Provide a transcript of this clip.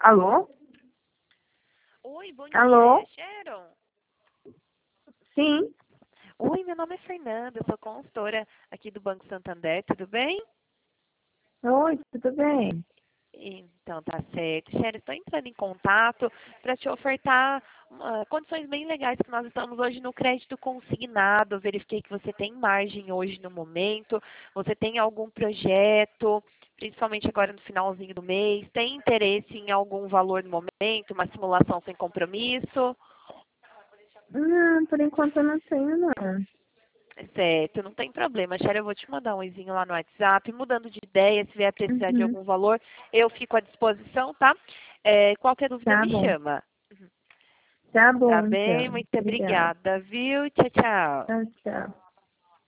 Alô? Oi, bom Alô? dia, Sharon. Sim. Oi, meu nome é Fernanda, eu sou consultora aqui do Banco Santander, tudo bem? Oi, tudo bem? Então, tá certo. Sharon, estou entrando em contato para te ofertar condições bem legais que nós estamos hoje no crédito consignado. Eu verifiquei que você tem margem hoje no momento, você tem algum projeto, principalmente agora no finalzinho do mês, tem interesse em algum valor no momento, uma simulação sem compromisso? Não, por enquanto eu não tenho, não. Certo, não tem problema. Sherry, eu vou te mandar um oizinho lá no WhatsApp. Mudando de ideia, se vier precisar de Uhum. algum valor, eu fico à disposição, tá? Qualquer dúvida Tá me bom. chama. Tá Tá bom, bem? então. Muito Obrigada. obrigada, viu? Tchau, tchau. Tchau, tchau.